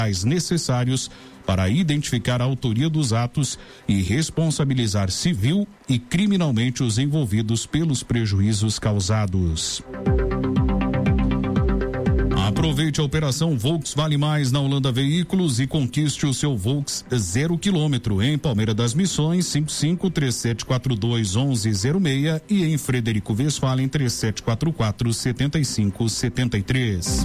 necessários para identificar a autoria dos atos e responsabilizar civil e criminalmente os envolvidos pelos prejuízos causados. Aproveite a operação Volks Vale Mais na Holanda Veículos e conquiste o seu Volks 0 km em Palmeira das Missões 5537421106 e em Frederico Westphalen 3744-7573.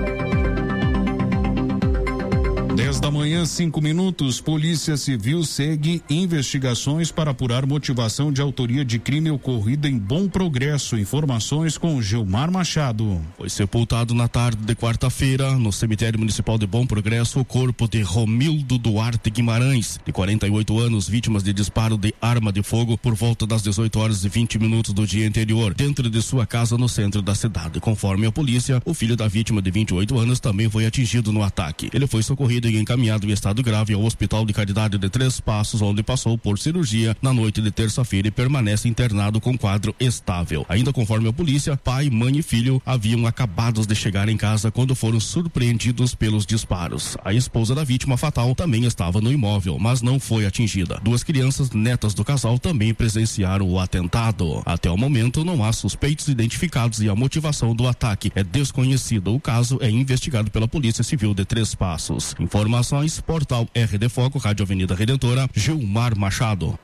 10 da manhã, 5 minutos. Polícia Civil segue investigações para apurar motivação de autoria de crime ocorrida em Bom Progresso. Informações com Gilmar Machado. Foi sepultado na tarde de quarta-feira, no cemitério municipal de Bom Progresso, o corpo de Romildo Duarte Guimarães, de 48 anos, vítimas de disparo de arma de fogo por volta das 18h20 do dia anterior, dentro de sua casa no centro da cidade. Conforme a polícia, o filho da vítima de 28 anos também foi atingido no ataque. Ele foi socorrido e encaminhado em estado grave ao Hospital de Caridade de Três Passos, onde passou por cirurgia na noite de terça-feira e permanece internado com quadro estável. Ainda conforme a polícia, pai, mãe e filho haviam acabados de chegar em casa quando foram surpreendidos pelos disparos. A esposa da vítima fatal também estava no imóvel, mas não foi atingida. Duas crianças, netas do casal, também presenciaram o atentado. Até o momento, não há suspeitos identificados e a motivação do ataque é desconhecida. O caso é investigado pela Polícia Civil de Três Passos. Informações, portal RD Foco, Rádio Avenida Redentora, Gilmar Machado.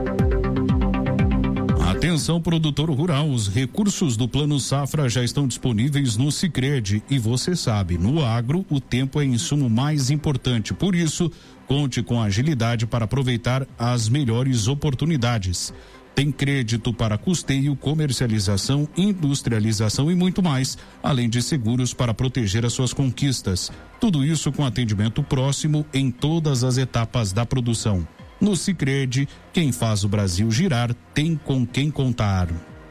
Atenção, produtor rural, os recursos do Plano Safra já estão disponíveis no Sicredi e você sabe, no agro o tempo é insumo mais importante, por isso conte com agilidade para aproveitar as melhores oportunidades. Tem crédito para custeio, comercialização, industrialização e muito mais, além de seguros para proteger as suas conquistas. Tudo isso com atendimento próximo em todas as etapas da produção. No Sicredi, quem faz o Brasil girar tem com quem contar.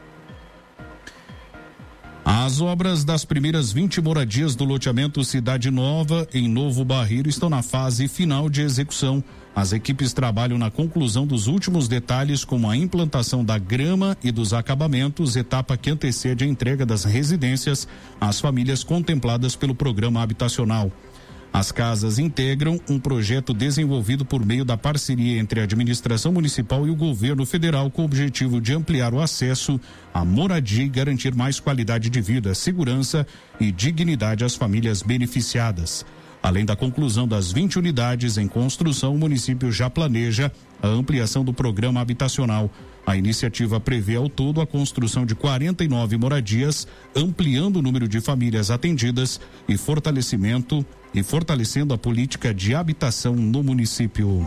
As obras das primeiras 20 moradias do loteamento Cidade Nova, em Novo Barreiro, estão na fase final de execução. As equipes trabalham na conclusão dos últimos detalhes, como a implantação da grama e dos acabamentos, etapa que antecede a entrega das residências às famílias contempladas pelo programa habitacional. As casas integram um projeto desenvolvido por meio da parceria entre a administração municipal e o governo federal, com o objetivo de ampliar o acesso à moradia e garantir mais qualidade de vida, segurança e dignidade às famílias beneficiadas. Além da conclusão das 20 unidades em construção, o município já planeja a ampliação do programa habitacional. A iniciativa prevê ao todo a construção de 49 moradias, ampliando o número de famílias atendidas e fortalecendo a política de habitação no município.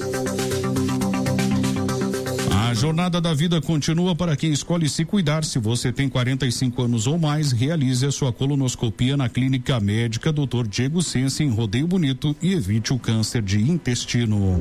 A jornada da vida continua para quem escolhe se cuidar. Se você tem 45 anos ou mais, realize a sua colonoscopia na Clínica Médica Dr. Diego Sense, em Rodeio Bonito, e evite o câncer de intestino.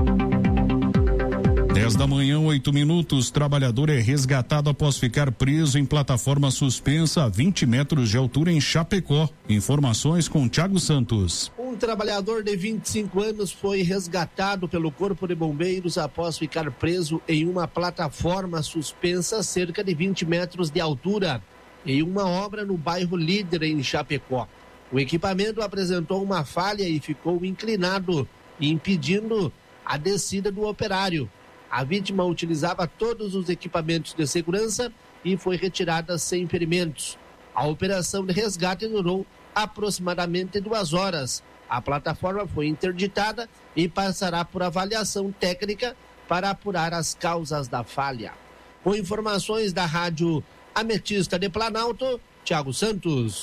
10 da manhã, 8 minutos. Trabalhador é resgatado após ficar preso em plataforma suspensa a 20 metros de altura em Chapecó. Informações com Thiago Santos. Um trabalhador de 25 anos foi resgatado pelo Corpo de Bombeiros após ficar preso em uma plataforma suspensa a cerca de 20 metros de altura, em uma obra no bairro Líder, em Chapecó. O equipamento apresentou uma falha e ficou inclinado, impedindo a descida do operário. A vítima utilizava todos os equipamentos de segurança e foi retirada sem ferimentos. A operação de resgate durou aproximadamente 2 horas. A plataforma foi interditada e passará por avaliação técnica para apurar as causas da falha. Com informações da Rádio Ametista de Planalto, Thiago Santos.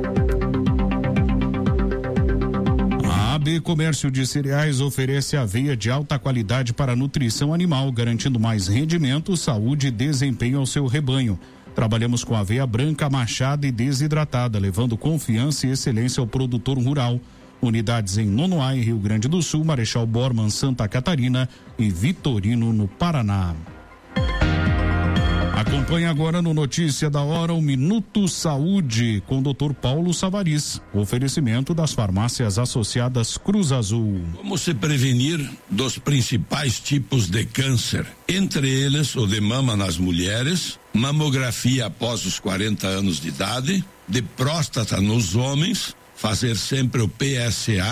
A AB Comércio de Cereais oferece aveia de alta qualidade para nutrição animal, garantindo mais rendimento, saúde e desempenho ao seu rebanho. Trabalhamos com aveia branca, machada e desidratada, levando confiança e excelência ao produtor rural. Unidades em Nonoai, Rio Grande do Sul, Marechal Bormann, Santa Catarina e Vitorino, no Paraná. Acompanhe agora no Notícia da Hora o Minuto Saúde com o Dr. Paulo Savariz. Oferecimento das farmácias associadas Cruz Azul. Como se prevenir dos principais tipos de câncer? Entre eles, o de mama nas mulheres, mamografia após os 40 anos de idade, de próstata nos homens, fazer sempre o PSA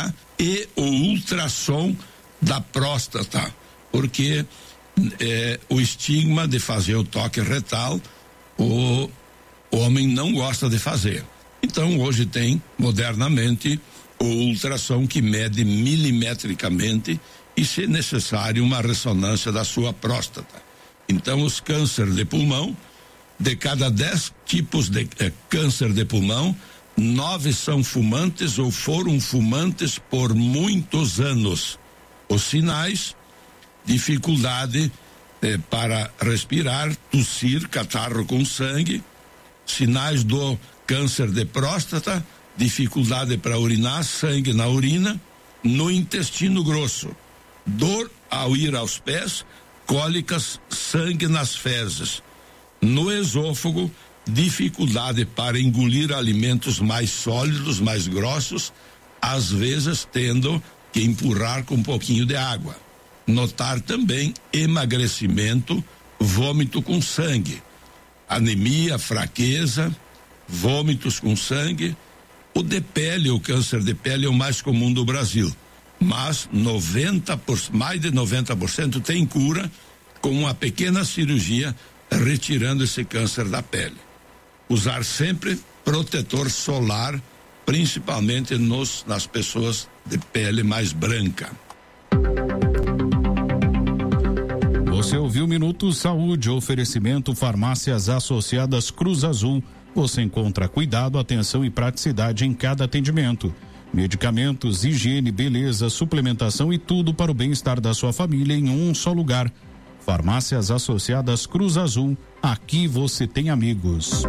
e o ultrassom da próstata, porque o estigma de fazer o toque retal, o homem não gosta de fazer. Então hoje tem modernamente o ultrassom que mede milimetricamente e, se necessário, uma ressonância da sua próstata. Então os cânceres de pulmão, de cada 10 tipos de câncer de pulmão, 9 são fumantes ou foram fumantes por muitos anos. Os sinais: dificuldade para respirar, tossir, catarro com sangue. Sinais do câncer de próstata: dificuldade para urinar, sangue na urina. No intestino grosso, dor ao ir aos pés, cólicas, sangue nas fezes. No esôfago, dificuldade para engolir alimentos mais sólidos, mais grossos, às vezes tendo que empurrar com um pouquinho de água. Notar também emagrecimento, vômito com sangue, anemia, fraqueza, vômitos com sangue. O de pele, o câncer de pele é o mais comum do Brasil, mas mais de 90% tem cura com uma pequena cirurgia, retirando esse câncer da pele. Usar sempre protetor solar, principalmente nas pessoas de pele mais branca. Você ouviu Minuto Saúde, oferecimento Farmácias Associadas Cruz Azul. Você encontra cuidado, atenção e praticidade em cada atendimento. Medicamentos, higiene, beleza, suplementação e tudo para o bem-estar da sua família em um só lugar. Farmácias Associadas Cruz Azul, aqui você tem amigos.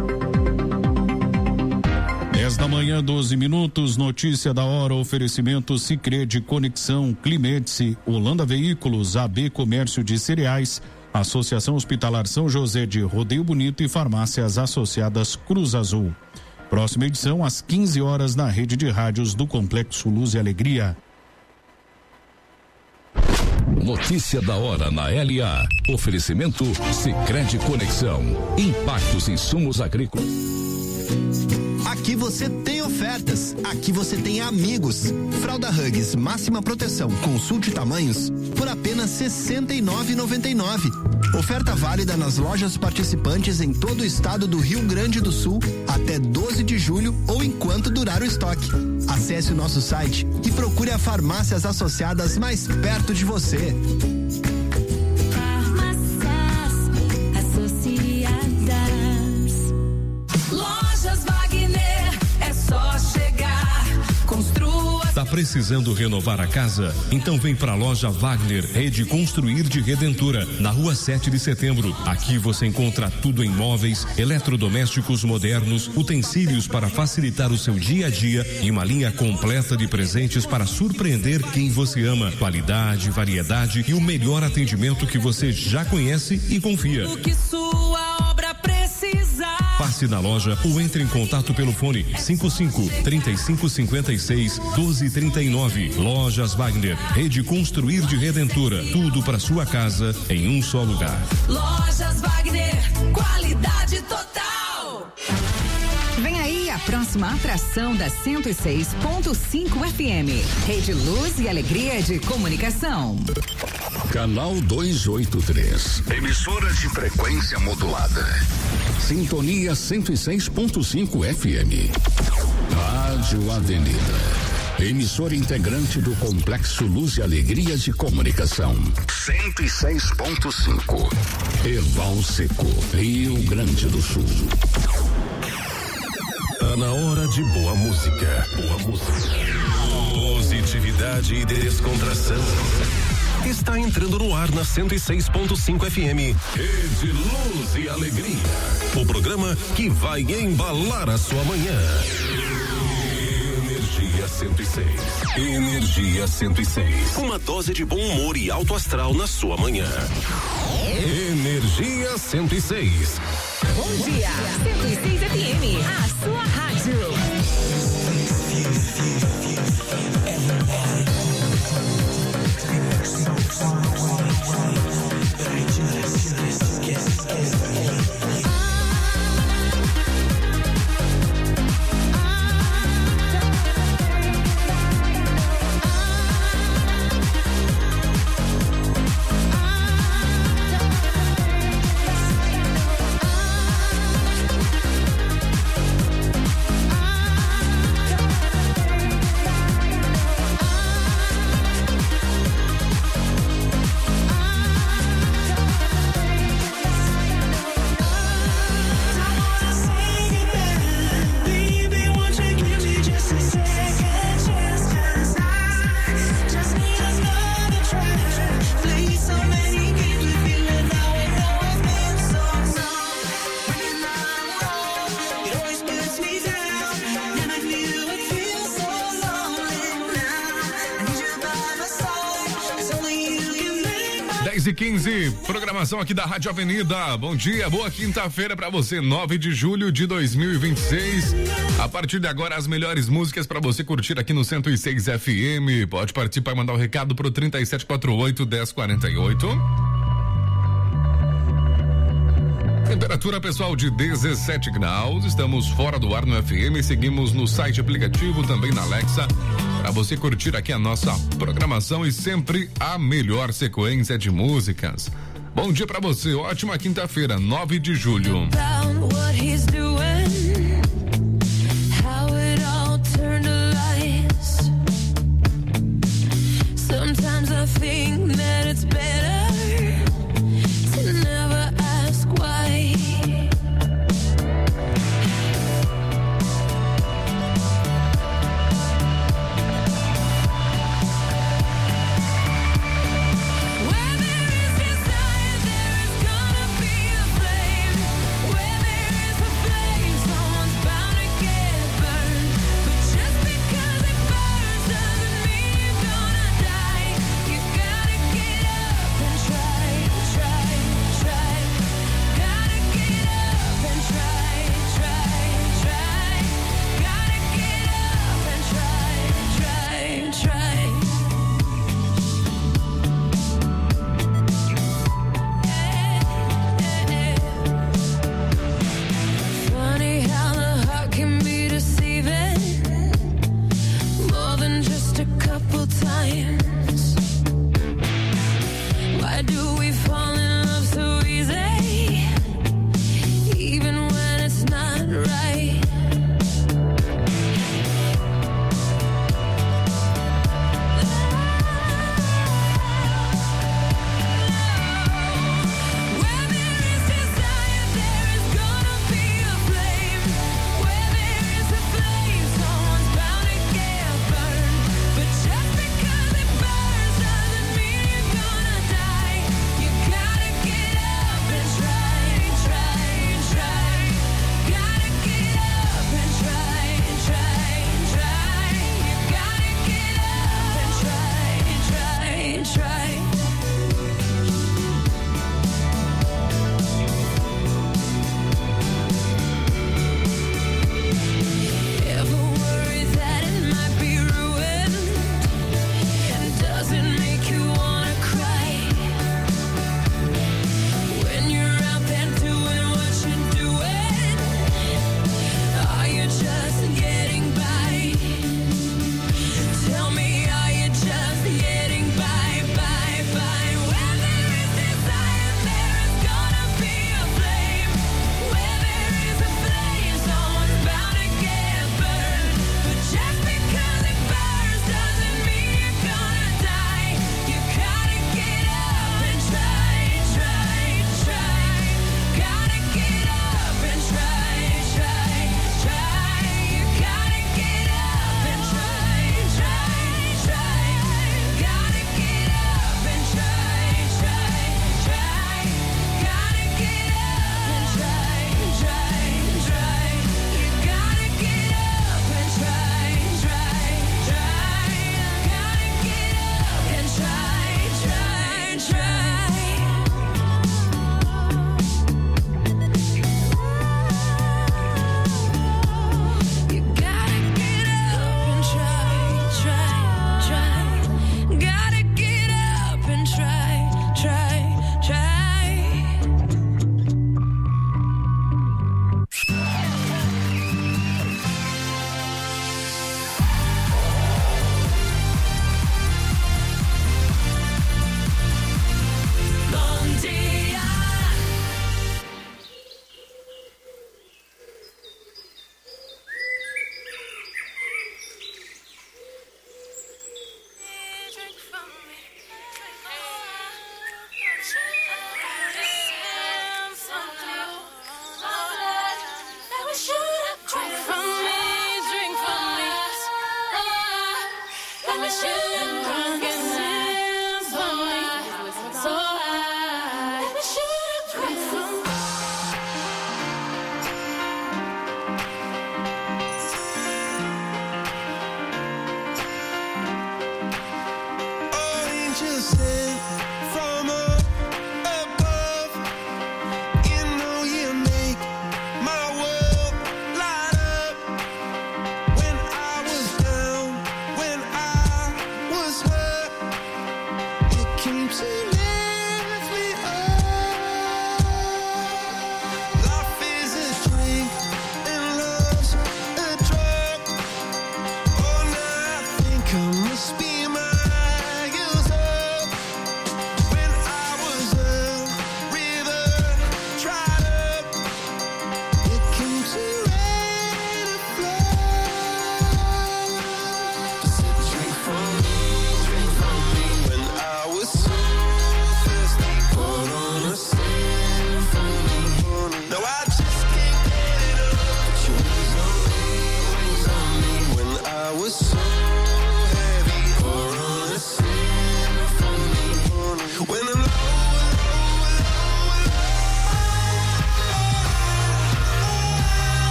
10 da manhã, 12 minutos, notícia da hora, oferecimento Sicredi, Conexão, Climedice, Holanda Veículos, AB Comércio de Cereais, Associação Hospitalar São José de Rodeio Bonito e Farmácias Associadas Cruz Azul. Próxima edição às 15 horas na rede de rádios do Complexo Luz e Alegria. Notícia da hora na LA. Oferecimento Sicredi Conexão. Impactos em insumos agrícolas. Aqui você tem ofertas, aqui você tem amigos. Fralda Huggies máxima proteção, consulte tamanhos por apenas R$ 69,99. Oferta válida nas lojas participantes em todo o estado do Rio Grande do Sul até 12 de julho ou enquanto durar o estoque. Acesse o nosso site e procure a Farmácias Associadas mais perto de você. Tá precisando renovar a casa? Então vem pra loja Wagner, Rede Construir de Redentura, na rua 7 de setembro. Aqui você encontra tudo em móveis, eletrodomésticos modernos, utensílios para facilitar o seu dia a dia e uma linha completa de presentes para surpreender quem você ama. Qualidade, variedade e o melhor atendimento que você já conhece e confia. O que sua obra precisar. Passe na loja ou entre em contato pelo fone 55-3556-1239. Lojas Wagner, Rede Construir de Redentura. Tudo para sua casa em um só lugar. Lojas Wagner, qualidade total. Vem aí a próxima atração da 106.5 FM. Rede Luz e Alegria de Comunicação. Canal 283. Emissora de frequência modulada. Sintonia 106.5 FM. Rádio Avenida. Emissora integrante do Complexo Luz e Alegria de Comunicação. 106.5. Erval Seco, Rio Grande do Sul. Tá na hora de boa música. Boa música. Positividade e descontração. Está entrando no ar na 106.5 FM. Rede Luz e Alegria. O programa que vai embalar a sua manhã. Energia 106. Energia 106. Uma dose de bom humor e alto astral na sua manhã. Energia 106. Bom dia, 106 FM, a sua rádio. 10h15, programação aqui da Rádio Avenida. Bom dia, boa quinta-feira pra você, 9 de julho de 2026. A partir de agora, as melhores músicas pra você curtir aqui no 106 FM. Pode participar e mandar o recado pro 3748-1048. Temperatura, pessoal, de 17 graus. Estamos fora do ar no FM. Seguimos no site aplicativo, também na Alexa, para você curtir aqui a nossa programação e sempre a melhor sequência de músicas. Bom dia para você, ótima quinta-feira, 9 de julho. Sometimes I think that it's better to never ask why.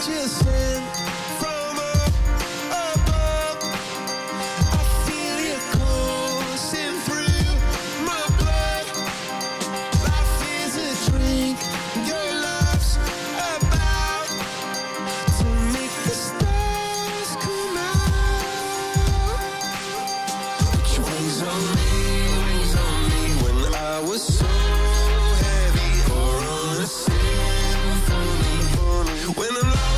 angel sent from up above. I feel you coursing through my blood. Life is a drink, your love's about to make the stars come out. Put your wings on me when I was so heavy, or on a symphony. When I'm low.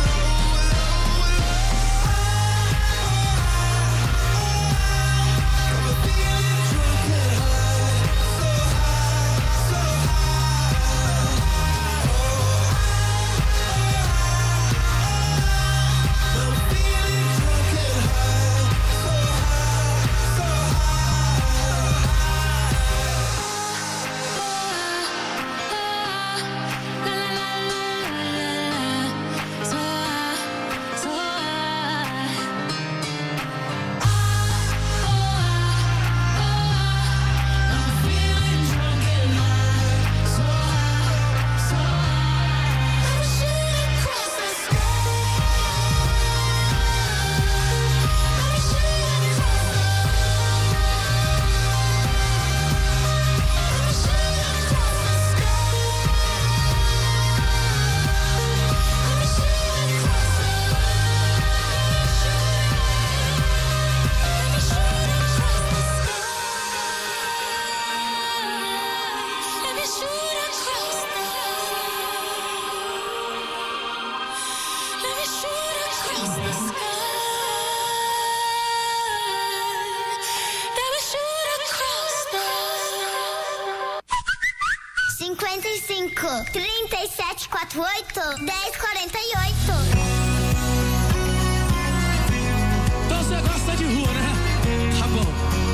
Então você gosta de rua, né? Tá bom.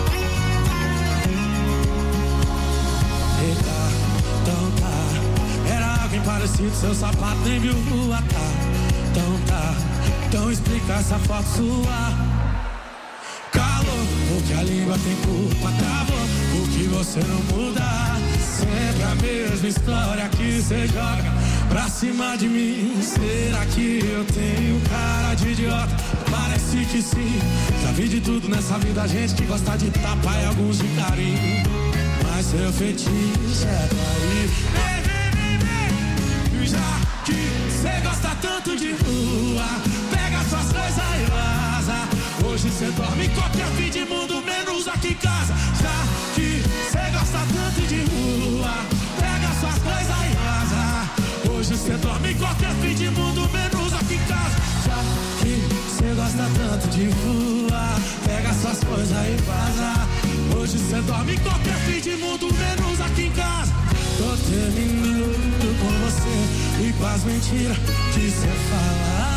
Eita, então tá. Era alguém parecido, seu sapato nem viu rua, tá? Então tá. Então explica essa foto sua. Calor, porque a língua tem culpa, travou. O que você não muda. Sempre a mesma história que você joga pra cima de mim. Será que eu tenho cara de idiota? Parece que sim. Já vi de tudo nessa vida, gente que gosta de tapa e alguns de carinho. Mas seu fetiche é trair. Já que cê gosta tanto de rua, pega suas coisas e vaza. Hoje cê dorme em qualquer fim de mundo, menos aqui em casa. Já que cê gosta tanto de rua, pega suas coisas e vaza. Hoje cê dorme em qualquer fim de mundo, menos aqui em casa. Já que cê gosta tanto de rua, pega suas coisas e vaza. Hoje cê dorme em qualquer fim de mundo, menos aqui em casa. Tô terminando com você e com as mentiras que cê fala.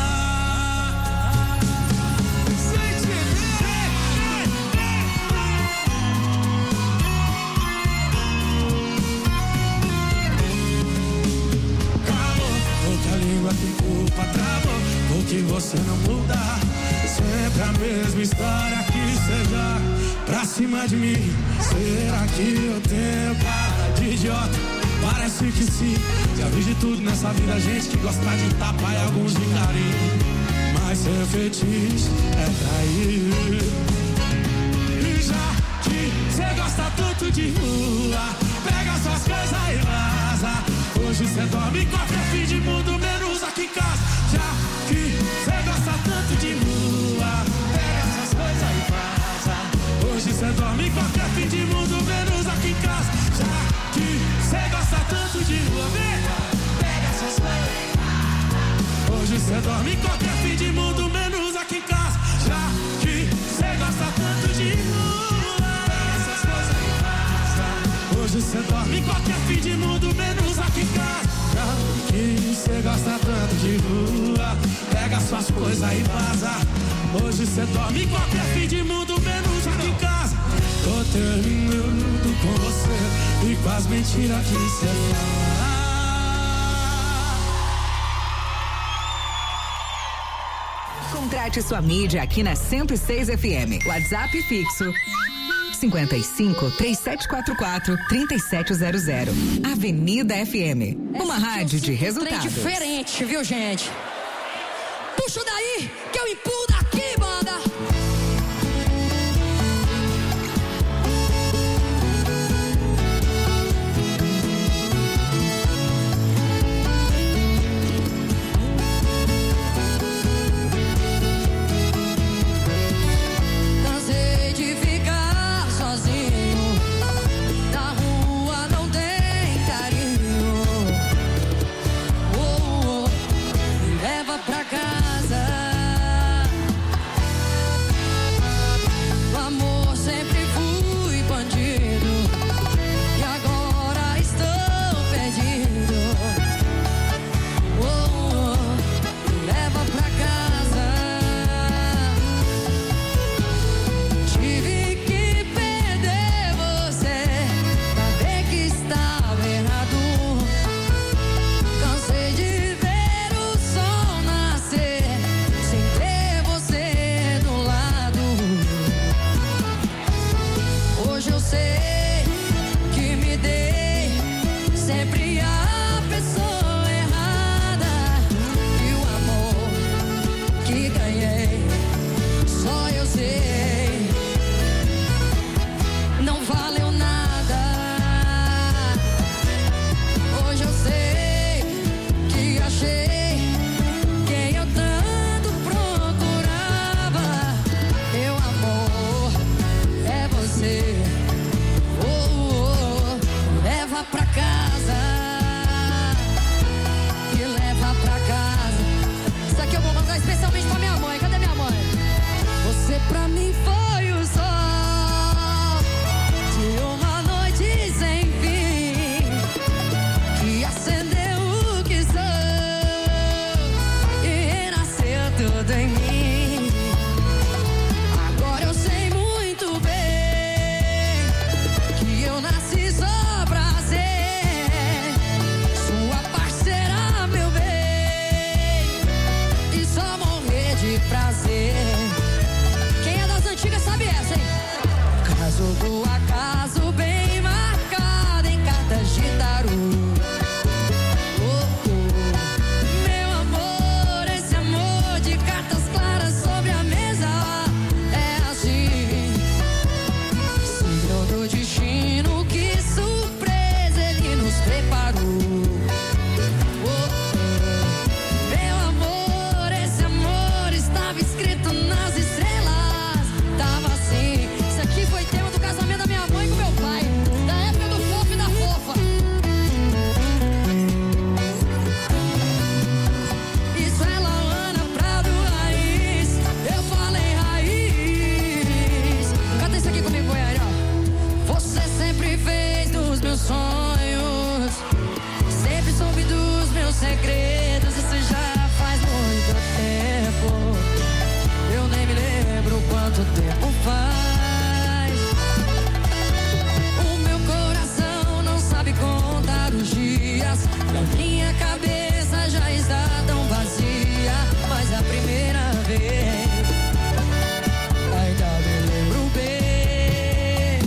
Tem culpa, travou, porque você não muda. Sempre a mesma história que cê joga pra cima de mim. Será que eu tenho cara de idiota? Parece que sim. Já vi de tudo nessa vida, gente que gosta de tapa e alguns de carinho. Mas seu fetiche é trair. E já que cê gosta tanto de rua, pega suas coisas e vaza. Hoje cê dorme em qualquer fim de mundo, menos aqui em casa. Já que cê gosta tanto de rua, pega essas coisas e vaza. Hoje cê dorme em qualquer fim de mundo, menos aqui em casa. Já que cê gosta tanto de rua, pega essas coisas e vaza. Hoje cê dorme em qualquer fim de mundo, menos aqui em casa. Já que cê gosta tanto de rua, pega essas coisas e vaza. Hoje cê dorme em qualquer fim de mundo, menos aqui em casa. Já que cê gosta tanto de rua, pega suas coisas e vaza. Hoje cê dorme em qualquer fim de mundo, menos aqui em casa. Tô terminando com você e com as mentiras que cê fala. Contrate sua mídia aqui na 106 FM. WhatsApp fixo 55 3744 3700. Avenida FM. Uma rádio de resultados. Diferente, viu, gente? puxo daí, que eu empurro daqui, banda. Cansei de ficar sozinho. Na rua não tem carinho. Oh, oh, me leva pra casa. O amor sempre fui bandido. E agora estou perdido. Oh, oh, me leva pra casa. Tive que perder você pra ver que estava errado. Cansei de ver o sol nascer sem ter você do lado. Hoje eu sei que me dei sempre a pessoa errada. E o amor que ganhei só eu sei, não valeu nada. Hoje eu sei que achei quem eu tanto procurava. Meu amor é você. Oh, oh, leva pra casa. Me leva pra casa. Isso aqui eu vou mandar especialmente pra minha mãe. Cadê minha mãe? Você pra mim foi o sol de uma noite sem fim, que acendeu o que sou e renasceu tudo em mim. Agora eu sei muito bem que eu nasci só pra ser sua parceira, meu bem, e só morrer de prazer. Quem é das antigas sabe essa, hein? Caso do acaso bem marcado em cartas de tarô. Oh, oh. Meu amor, esse amor de cartas claras sobre a mesa é assim. Signo do destino, que surpresa ele nos preparou. Oh, oh. Meu amor, esse amor estava escrito nas estrelas. Tava assim. Isso aqui foi tema do casamento da minha mãe com meu pai, da época do fofo e da fofa. Isso é Lauana Prado Raiz. Eu falei raiz. Canta isso aqui comigo, Goiânia, ó. Você sempre fez dos meus sonhos, sempre soube dos meus segredos. Isso já faz muito tempo. Eu nem me lembro quanto tempo faz. O meu coração não sabe contar os dias. A minha cabeça já está tão vazia. Mas a primeira vez ainda me lembro bem.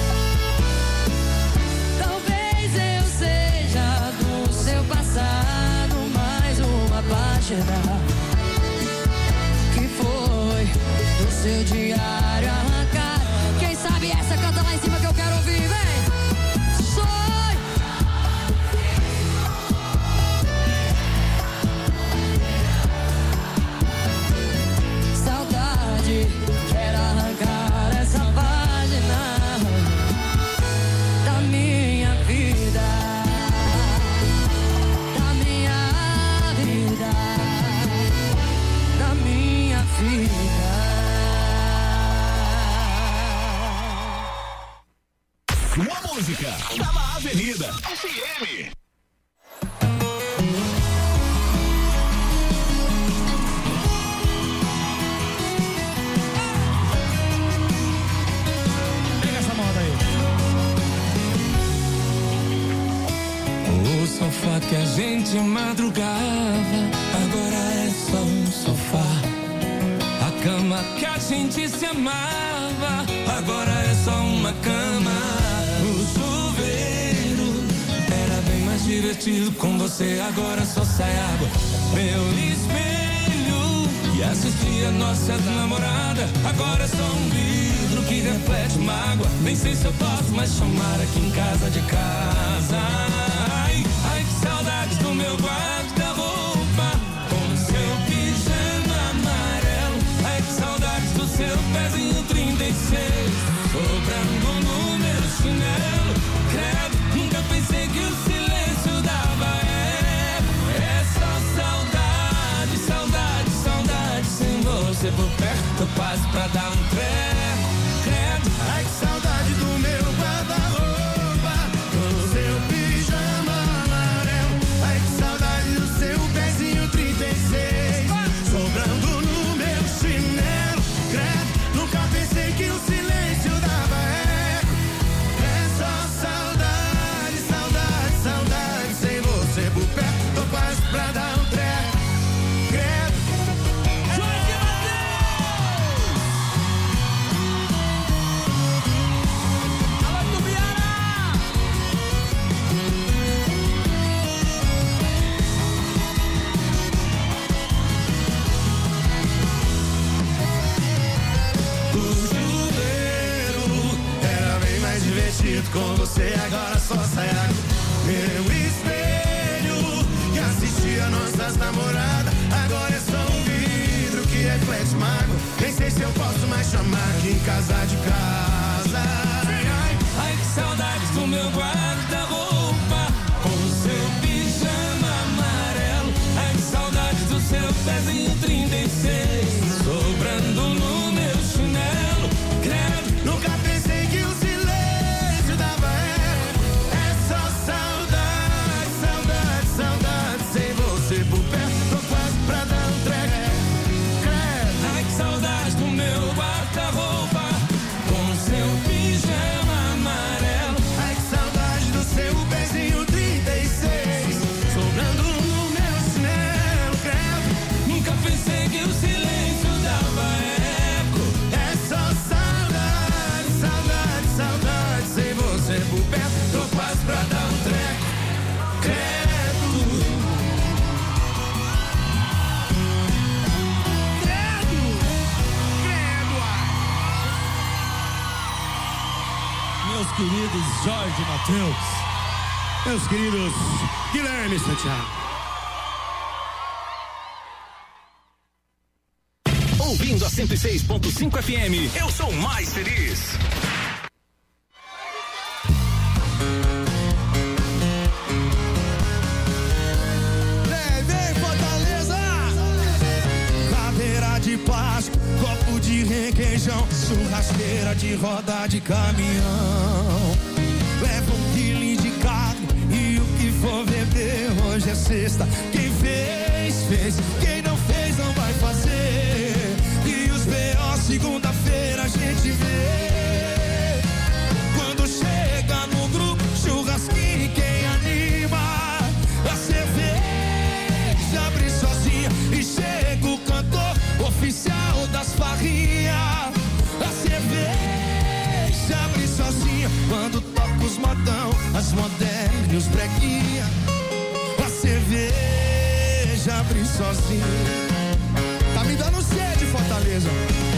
Talvez eu seja do seu passado mais uma página que foi do seu diário arrancado. Quem sabe essa canta lá em cima que eu quero ouvir, vem! Sonho! Saudade, quero arrancar essa página da minha vida, da minha vida, da minha vida. Sua música tá na Avenida FM. Pega essa moda aí. O sofá que a gente madrugava agora é só um sofá. A cama que a gente se amava agora é só uma cama. O chuveiro era bem mais divertido com você, agora só sai água. Meu espelho e assistia nossa namorada. Agora é só um vidro que reflete mágoa. Nem sei se eu posso mais chamar aqui em casa de casa. Ai, ai, que saudades do meu guarda-roupa com o seu pijama amarelo. Ai, que saudades do seu pezinho 36 sobrando no meu chinelo. Credo, nunca pensei que o silêncio dava eco. É só saudade, saudade, saudade. Sem você por perto eu passo pra dar um treco. Credo, ai que saudade do meu guarda-roupa com o seu pijama amarelo. Ai que saudade do seu pezinho 36 sobrando no meu chinelo. Credo, nunca pensei que o silêncio dava eco. É só saudade, saudade, saudade. Sem você por perto eu passo pra dar um treco. Credo. Com você agora só sai água. Meu espelho que assistia nossas namoradas, agora é só um vidro que reflete mágoa. Nem sei se eu posso mais chamar aqui em casa de casa. Ai, ai, que saudades do meu guarda-roupa com o seu pijama amarelo. Ai, que saudades do seu pezinho 36 sobrando no meu chinelo. Credo, nunca pensei que o por perto, tô quase pra dar um treco. Ai, que saudade do meu guarda-roupa com o seu pijama amarelo. Ai, que saudade do seu pezinho 36 sobrando no meu chinelo. Credo, nunca pensei que o silêncio dava eco. É só saudade, saudade, saudade. Sem você por perto, tô quase pra dar um treco. Credo. Meus queridos Jorge Mateus, meus queridos Guilherme Santiago. Ouvindo a 106.5 FM, eu sou mais feliz. Vem Fortaleza! Cadeira de plástico, copo de requeijão, churrasqueira de roda de caminhão. Leva um quilinho de carne e o que for beber. Hoje é sexta, quem fez, fez. Quem não fez, não vai fazer. E os B.O. segunda-feira a gente vê. Quando chega no grupo, churrasquinho, quem anima? A cerveja abre sozinha e chega o cantor oficial das farrinhas. A cerveja abre sozinha quando toca os modão, as modernas e os brequinha. A cerveja abre sozinha. Tá me dando sede, Fortaleza.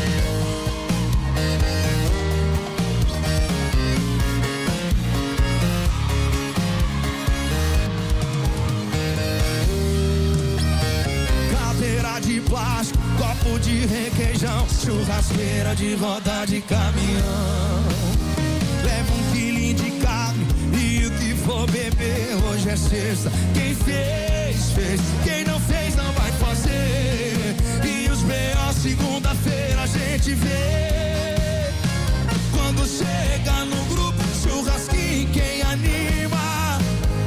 Cadeira de plástico, copo de requeijão, churrasqueira de roda de caminhão. Leva um quilinho de carne e o que for beber. Hoje é sexta, quem fez, fez. Quem não fez, não vai fazer. E os B.O. segunda-feira a gente vê. Quando chega no grupo, churrasquinho, quem anima?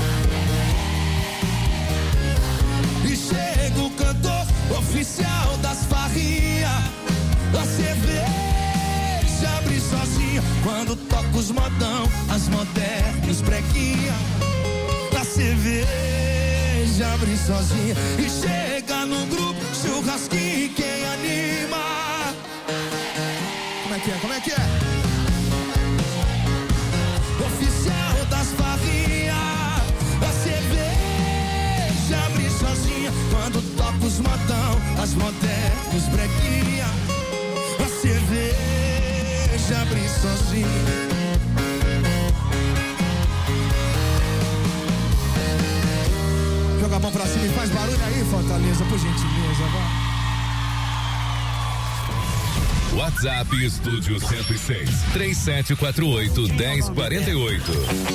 E chega o cantor oficial das farrinhas. A cerveja abre sozinha quando toca os modão, as modernas e os brequinha. A cerveja abre sozinha e chega no grupo, churrasquinho, quem anima? Como é que é? Como é que é? Oficial das farrinhas. A cerveja abre sozinha quando toca os modão, as modernas breguinha, a cerveja abre sozinha. Joga a mão pra cima e faz barulho aí, Fortaleza, por gentileza, vai. WhatsApp Estúdio 106 3748 1048.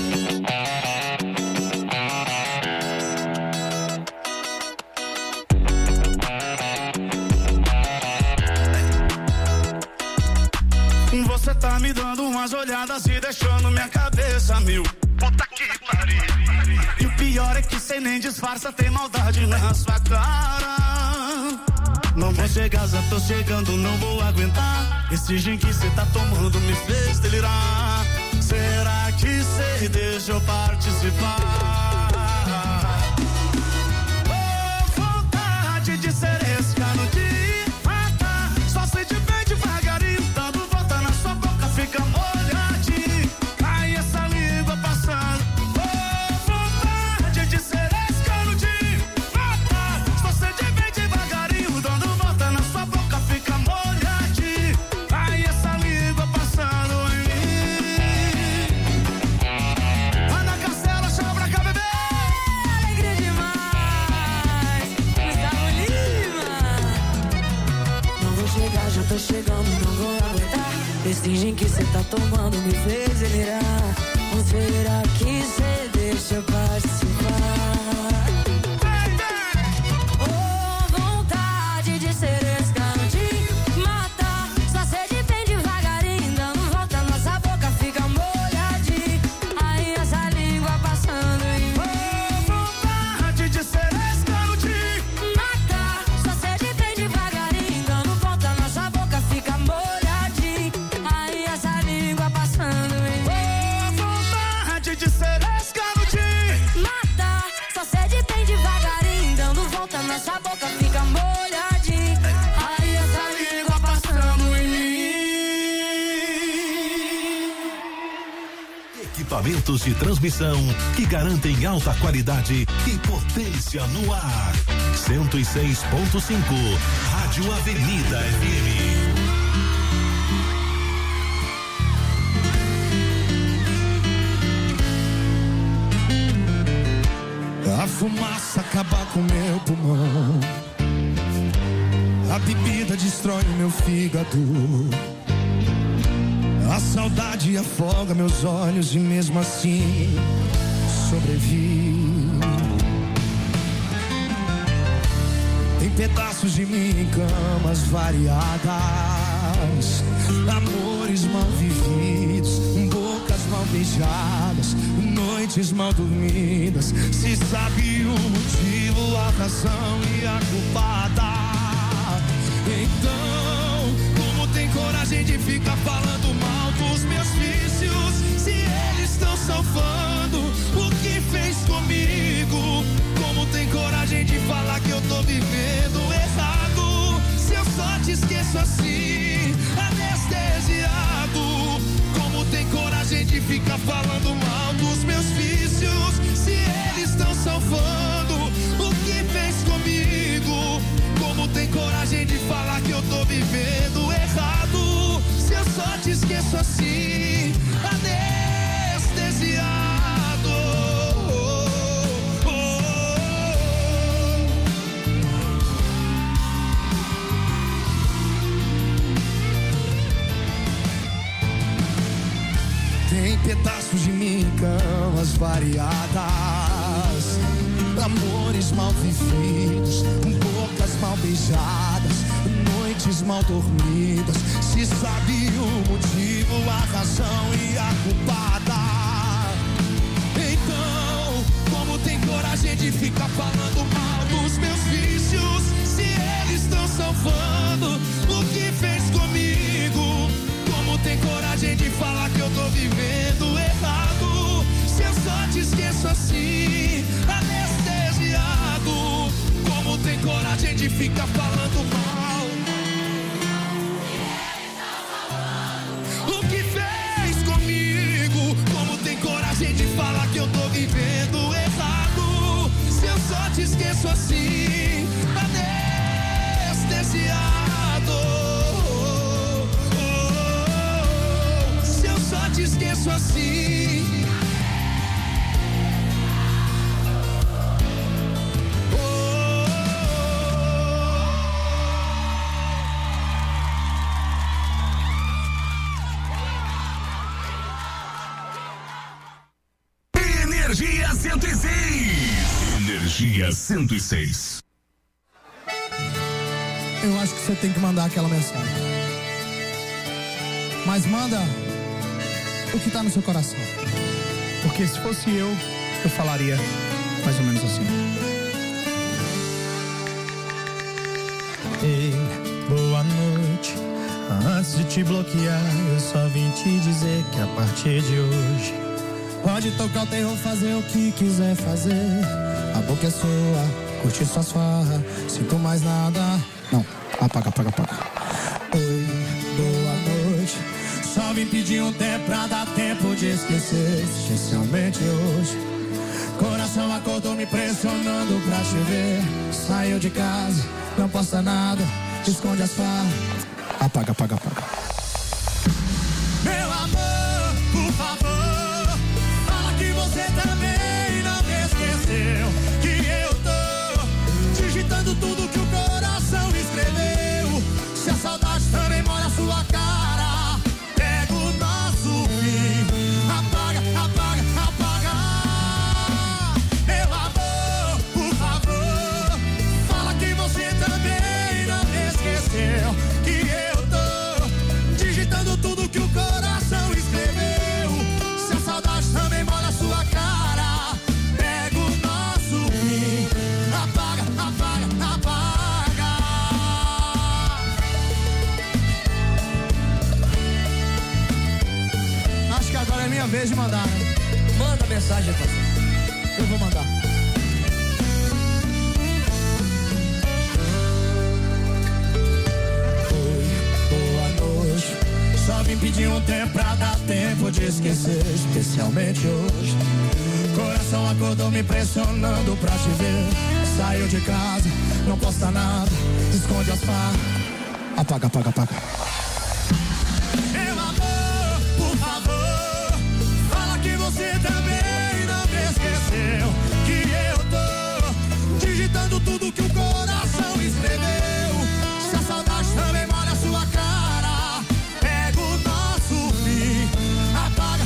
Você tá me dando umas olhadas e deixando minha cabeça mil. Puta que pariu. E o pior é que cê nem disfarça, tem maldade na sua cara. Não vou chegar, já tô chegando, não vou aguentar. Esse gin que cê tá tomando me fez delirar. Será que cê deixa eu participar? Oh, vontade de ser esse cano de matar. Só se te vem devagarinho, dando volta na sua boca, fica molhadinho. Aí essa língua passando. Oh, vontade de ser esse cano de matar. Só se te vem devagarinho, dando volta na sua boca, fica molhadinho. Aí essa língua passando em mim. Ana Castela, chama pra cá, bebê. Alegria demais, Gustavo Lima. Não vou chegar, já tô chegando, não vou aguentar. Esse gin que cê tá tomando me fez delirar. Ou será que cê deixa eu participar? Oh, vontade de ser esse cano de matar. Só sede vem devagarinho, dando volta, nossa boca fica molhadinha. Aí essa língua passando em mim. Vontade de ser esse cano de Matar, só sede vem devagarinho, dando volta, nossa boca fica molhadinha. Aí essa língua passando em mim. vontade de ser esse cano de Matar, só sede vem devagarinho, dando volta, nossa boca fica molhadinha. Aí essa língua passando em mim. Equipamentos de transmissão que garantem alta qualidade e potência no ar. 106.5 Rádio Avenida FM. A fumaça acaba com meu pulmão. A bebida destrói meu fígado. A saudade afoga meus olhos e mesmo assim sobrevivi. Tem pedaços de mim em camas variadas, amores mal vividos, bocas mal beijadas, noites mal dormidas. Se sabe o motivo, a razão e a culpada, então como tem coragem de ficar falando mal dos meus vícios, se eles estão salvando o que fez comigo? Como tem coragem de falar que eu tô vivendo errado, se eu só te esqueço assim, anestesiado? Como tem coragem de ficar falando mal dos meus vícios, se eles estão salvando o que fez comigo? Como tem coragem de falar que eu tô vivendo errado, se eu só te esqueço assim, anestesiado? Tem pedaços de mim em camas variadas, amores mal vividos, bocas mal beijadas, noites mal dormidas. Se sabe o motivo, a razão e a culpada, então como tem coragem de ficar falando mal dos meus vícios, se eles estão salvando o que fez comigo? Como tem coragem de falar que eu tô vivendo errado, se eu só te esqueço assim, anestesiado? Como tem coragem de ficar falando mal o que fez comigo? Como tem coragem de falar que eu tô vivendo errado, se eu só te esqueço assim, anestesiado? Energia 106. Energia 106. Eu acho que você tem que mandar aquela mensagem. Mas manda o que tá no seu coração. Porque se fosse eu falaria mais ou menos assim. Ei, boa noite. Antes de te bloquear, eu só vim te dizer que a partir de hoje pode tocar o terror, fazer o que quiser fazer. A boca é sua, curte suas farras. Sinto mais nada. Não, apaga. Oi, boa noite. Só vim pedir um tempo pra dar tempo de esquecer. Especialmente hoje. Coração acordou me pressionando pra te ver. Saiu de casa, não posta nada, esconde as farras. Apaga. Meu amor, por favor, fala que você também não me esqueceu. Que eu tô digitando tudo que o coração escreveu. Se a saudade também mora na sua cara, pega o nosso fim. Apaga. Meu amor, por favor, fala que você também não me esqueceu. Que eu tô digitando tudo que o coração escreveu. Se a saudade também mora na sua cara, pega o nosso fim. Apaga. Acho que agora é minha vez de mandar, né? Manda mensagem, pastor. Eu vou mandar. Oi, boa noite. Só vim pedir um tempo pra dar tempo de esquecer. Especialmente hoje. Coração acordou me pressionando pra te ver. Saiu de casa, não posta nada, esconde as farras. Apaga. Meu amor, por favor, fala que você também não me esqueceu. Que eu tô digitando tudo que o coração escreveu. Se a saudade também mora na sua cara, pega o nosso fim. Apaga.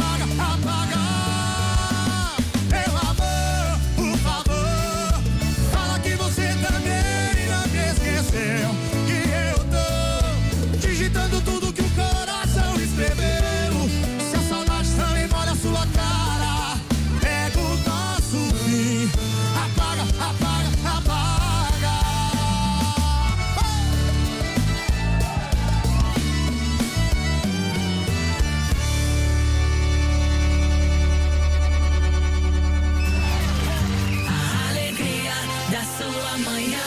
Meu amor, por favor, fala que você também não me esqueceu. Que eu tô digitando tudo que o coração escreveu. Se a saudade também mora na sua cara, pega o nosso fim. Apaga. A alegria da sua manhã.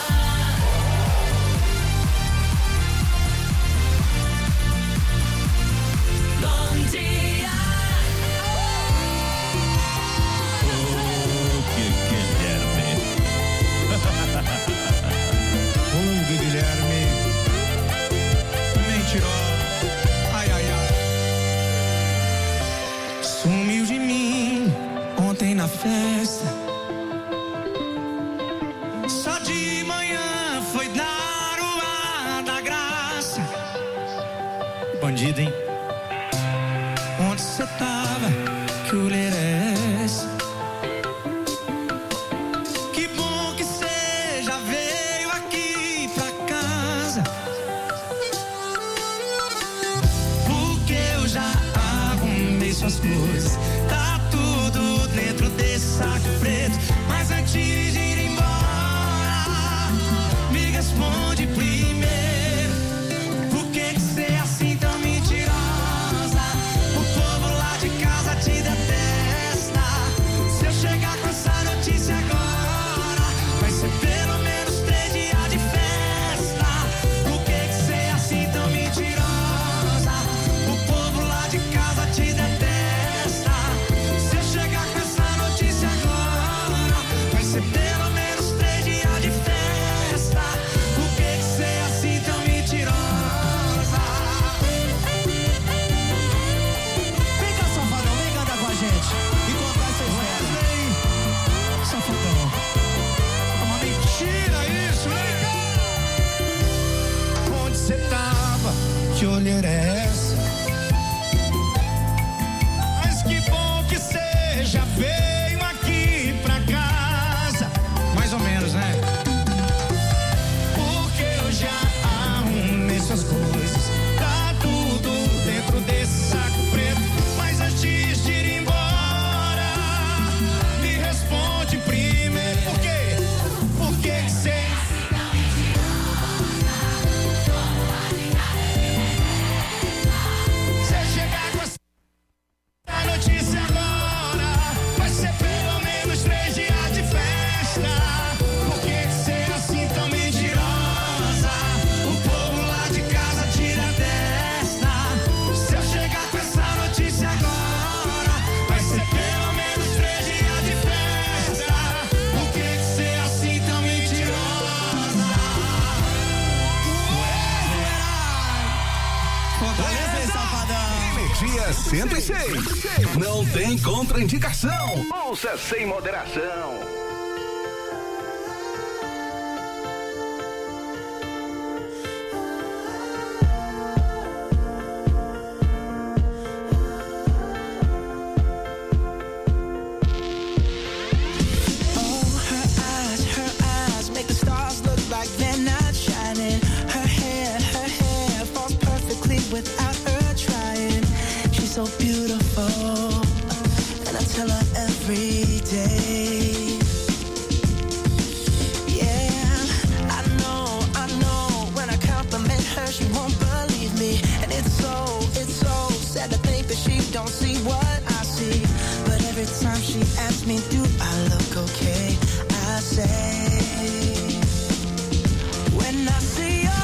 Bom dia. Guilherme, mentiroso. Ai. Sumiu de mim ontem na festa. Só de manhã foi dar o ar da graça. Bandido, hein? Onde você tava? Que olheira é essa? Que bom que você já veio aqui pra casa. Porque eu já arrumei suas coisas. Tá tudo dentro desse saco preto. 106. Não tem contraindicação. Ouça sem moderação. Without her trying, she's so beautiful, and I tell her every day. Yeah, I know, when I compliment her, she won't believe me, and it's so sad to think that she don't see what I see. But every time she asks me, do I look okay? I say, when I see your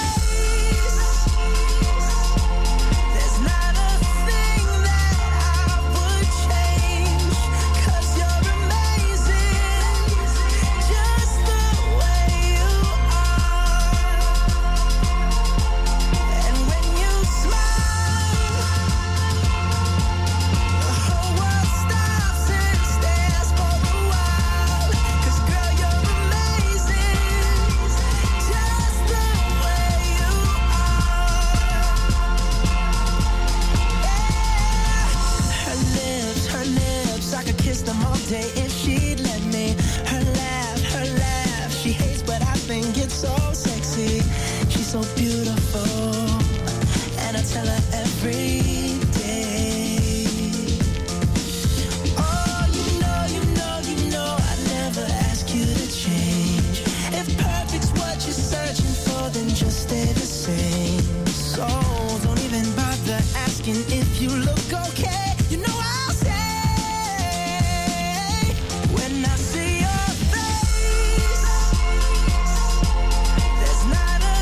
so beautiful, and I tell her every day. Oh, you know, I never ask you to change. If perfect's what you're searching for, then just stay the same. So don't even bother asking if you look okay. You know I'll say, when I see your face, there's not a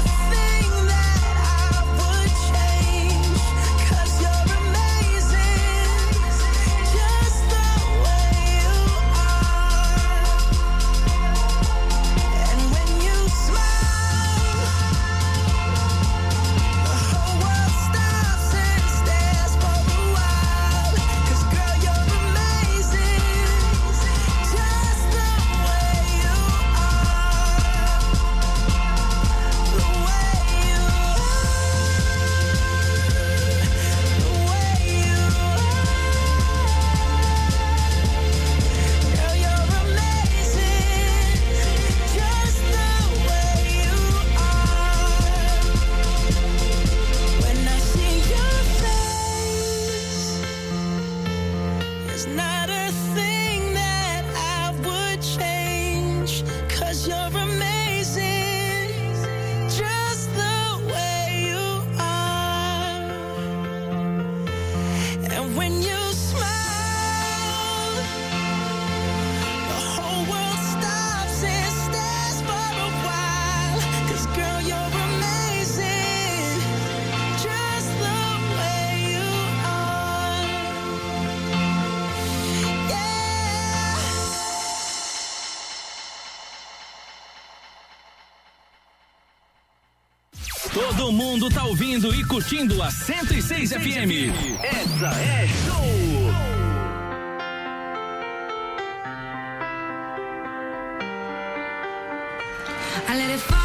Todo mundo tá ouvindo e curtindo a 106 FM. Essa é show! I let it fall.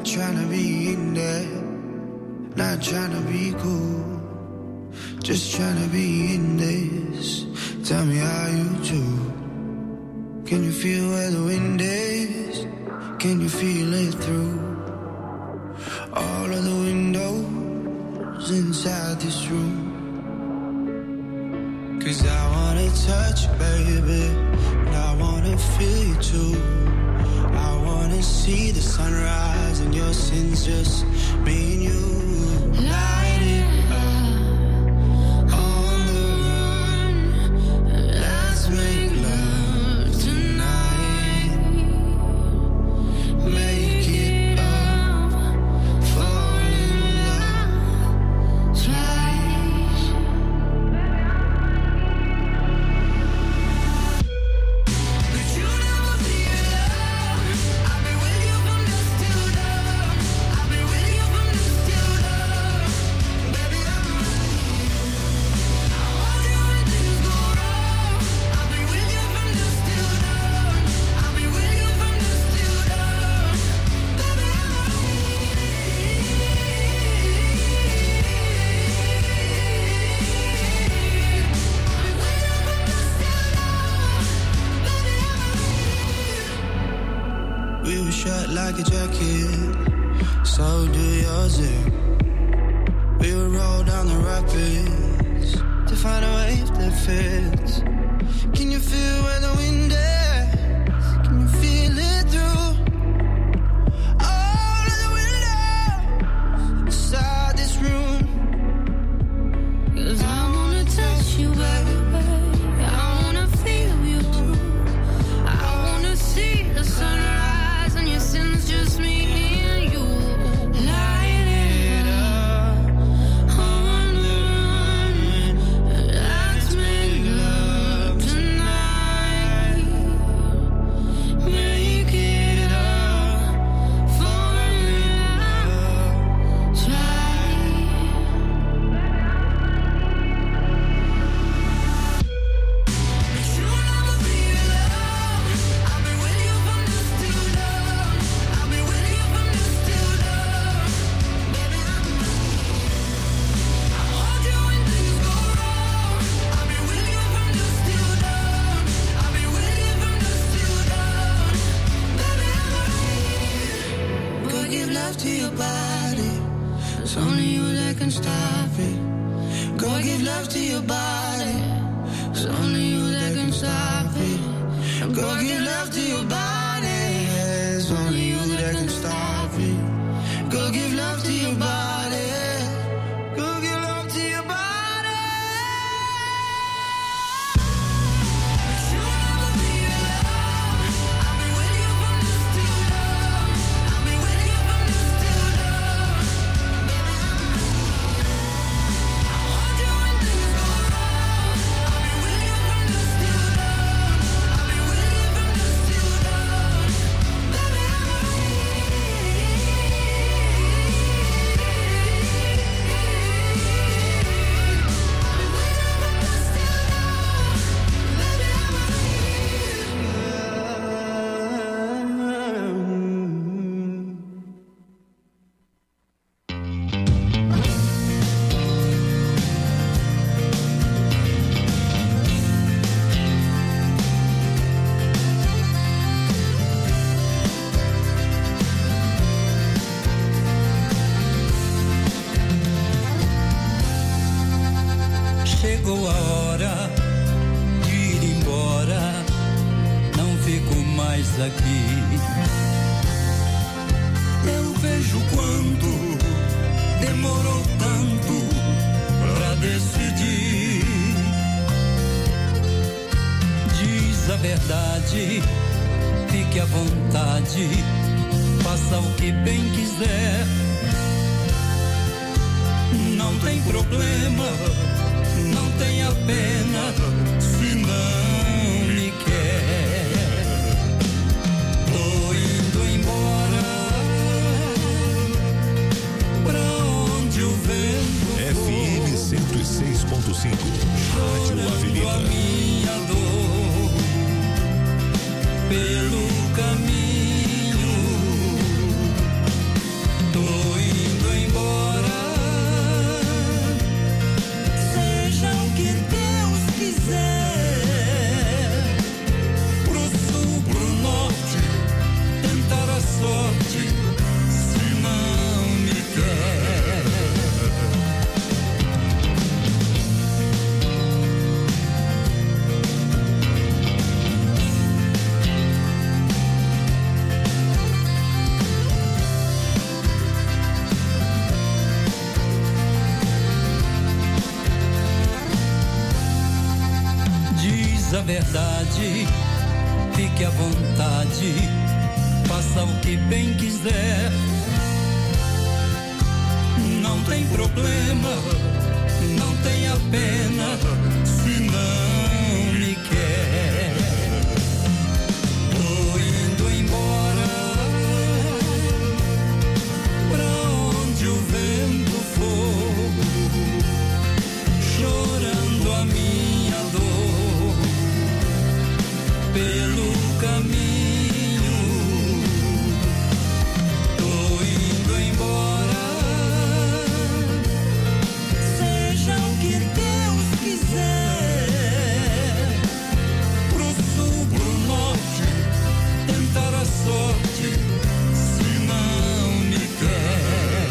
trying to be in there, not trying to be cool, just trying to be in this. Tell me how you do. Can you feel where the wind is? Can you feel it through all of the windows inside this room? 'Cause I wanna touch you, baby, and I wanna feel you too. I wanna see the sunrise and your sins, just me and you. Light it up on the run. Let's make love tonight. Make it up, fall in love twice. But you never be alone. I'll be with you from dusk till dawn. I'll be with you from dusk till dawn. Baby, I hold you when things go wrong. I'll be with you from dusk till dawn. I'll be with you from dusk till dawn. Baby, we were shut like a jacket, so do yours. We would roll down the rapids to find a wave that fits. Can you feel where the wind is? Can you feel it through all of the windows inside this room? 'Cause I wanna touch you, baby. I wanna feel you too. I wanna see the sunrise and your sins, just me and you. Light it up on the run. Let's make love tonight. Make it up, fall in love twice. But you never be alone. I'll be with you from dusk till dawn. I'll be with you from dusk till dawn. Baby, I'll hold you when things go wrong. I'll be with you from dusk till dawn. I'll be with you from dusk till dawn. Baby, go give love to your body. It's only you that can stop it. Go give love to your body. It's only you that can stop it. Go give love to your body. It's only you that can stop it. Go give love to your body. Go give love to your body. But you never be alone. I'll be with you from dusk till dawn. I'll be with you from dusk till dawn. Baby, I'll hold you when things go wrong. I'll be with you from dusk till dawn. I'll be with you from dusk till dawn. Baby, Chegou a hora de ir embora, não fico mais aqui. Eu vejo quanto demorou tanto pra decidir. Diz a verdade, fique à vontade, faça o que bem quiser. Não tem problema, não tenha pena, se não me quer. Tô indo embora, pra onde o vento FM 106.5, Rádio Avenida. a minha dor pelo caminho. verdade, fique à vontade, faça o que bem quiser. Não tem problema, não tenha pena, se não me quer. Tô indo embora, pra onde o vento for, chorando a minha dor pelo caminho. Tô indo embora, seja o que Deus quiser, pro sul, pro norte, tentar a sorte, se não me quer.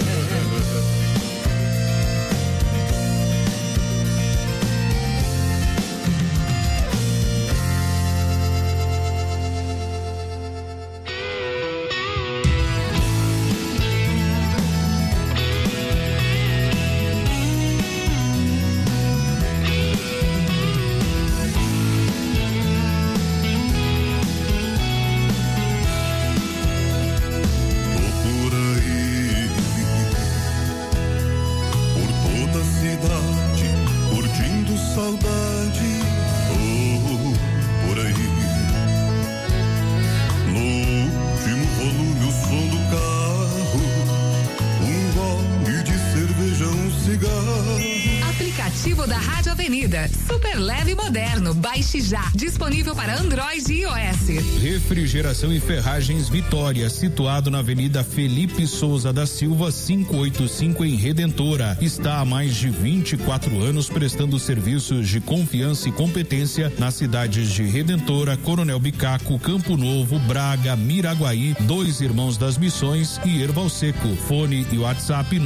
Aplicativo da Rádio Avenida, super leve e moderno, baixe já, disponível para Android e iOS. Refrigeração e Ferragens Vitória, situado na Avenida Felipe Souza da Silva, 585 em Redentora. Está há mais de 24 anos prestando serviços de confiança e competência nas cidades de Redentora, Coronel Bicaco, Campo Novo, Braga, Miraguaí, Dois Irmãos das Missões e Erval Seco. Fone e WhatsApp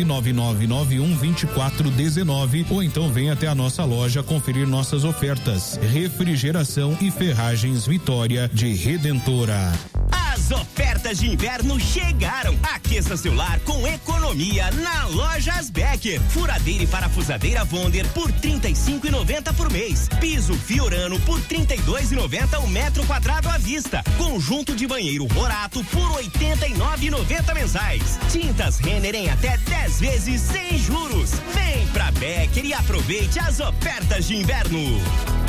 999912419 ou então venha até a nossa loja conferir nossas ofertas. Refrigeração e Ferragens Vitória de Redentora. As ofertas de inverno chegaram. Aqueça seu lar com economia na Lojas Becker. Furadeira e parafusadeira Wonder por R$35,90 por mês. Piso Fiorano por R$32,90 o metro quadrado à vista. Conjunto de banheiro Rorato por R$89,90 mensais. Tintas Renner em até 10 vezes sem juros. Vem pra Becker e aproveite as ofertas de inverno.